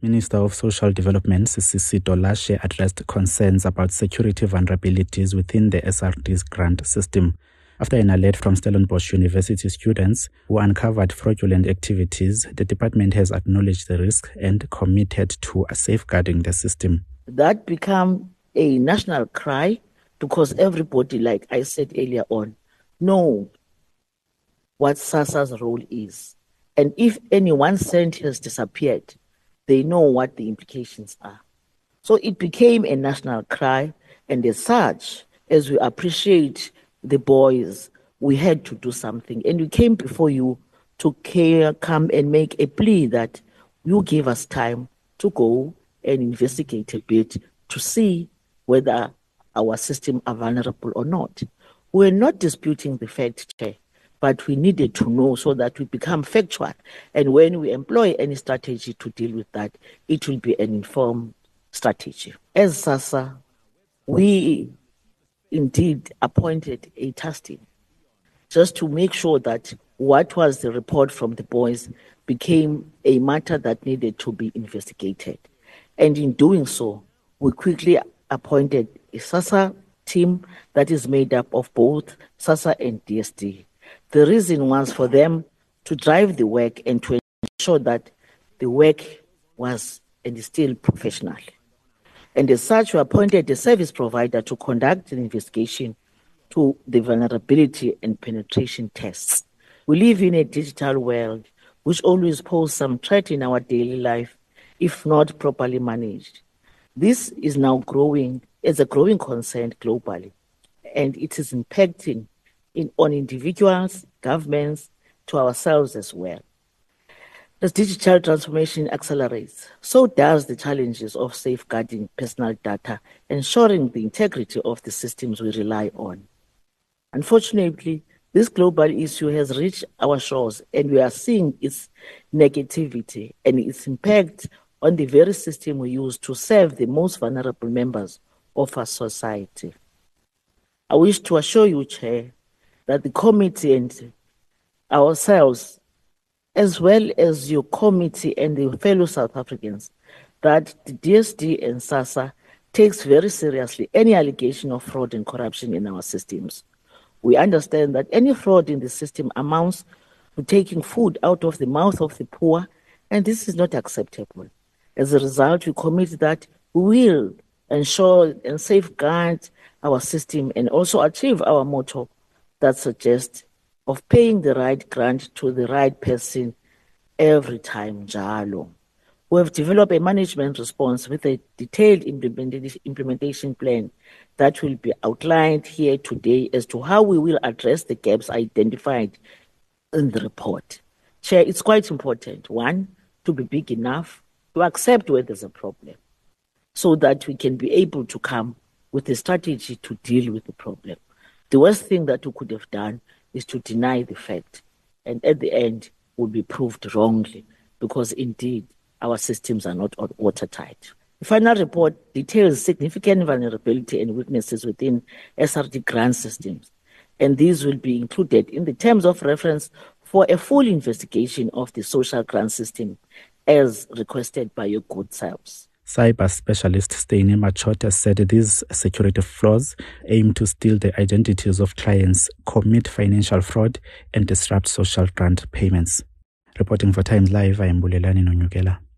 Minister of Social Development, Sisito Lashe, addressed concerns about security vulnerabilities within the SRD's grant system after an alert from Stellenbosch University students who uncovered fraudulent activities. The department has acknowledged the risk and committed to safeguarding the system. That became a national cry because everybody, like I said earlier on, know what SASSA's role is. And if any 1 cent has disappeared, they know what the implications are. So it became a national cry, and as such, as we appreciate the boys, we had to do something. And we came before you to come and make a plea that you give us time to go and investigate a bit to see whether our system are vulnerable or not. We're not disputing the fact, Chair, but we needed to know so that we become factual. And when we employ any strategy to deal with that, it will be an informed strategy. As SASSA, we indeed appointed a task team just to make sure that what was the report from the boys became a matter that needed to be investigated. And in doing so, we quickly appointed a SASSA team that is made up of both SASSA and DSD. The reason was for them to drive the work and to ensure that the work was and is still professional. And as such, we appointed a service provider to conduct an investigation to the vulnerability and penetration tests. We live in a digital world which always poses some threat in our daily life if not properly managed. This is now growing as a growing concern globally, and it is impacting on individuals, governments, to ourselves as well. As digital transformation accelerates, so does the challenges of safeguarding personal data, ensuring the integrity of the systems we rely on. Unfortunately, this global issue has reached our shores, and we are seeing its negativity and its impact on the very system we use to serve the most vulnerable members of our society. I wish to assure you, Chair, that the committee and ourselves, as well as your committee and the fellow South Africans, that the DSD and SASSA takes very seriously any allegation of fraud and corruption in our systems. We understand that any fraud in the system amounts to taking food out of the mouth of the poor, and this is not acceptable. As a result, we commit that we will ensure and safeguard our system and also achieve our motto that suggests of paying the right grant to the right person every time, Jalo. We have developed a management response with a detailed implementation plan that will be outlined here today as to how we will address the gaps identified in the report. Chair, it's quite important, one, to be big enough to accept where there's a problem so that we can be able to come with a strategy to deal with the problem. The worst thing that we could have done is to deny the fact, and at the end will be proved wrongly because indeed our systems are not watertight. The final report details significant vulnerability and weaknesses within SRD grant systems, and these will be included in the terms of reference for a full investigation of the social grant system as requested by your good selves. Cyber specialist Steini Machote said these security flaws aim to steal the identities of clients, commit financial fraud, and disrupt social grant payments. Reporting for Times Live, I am Bulelani Nonyukela.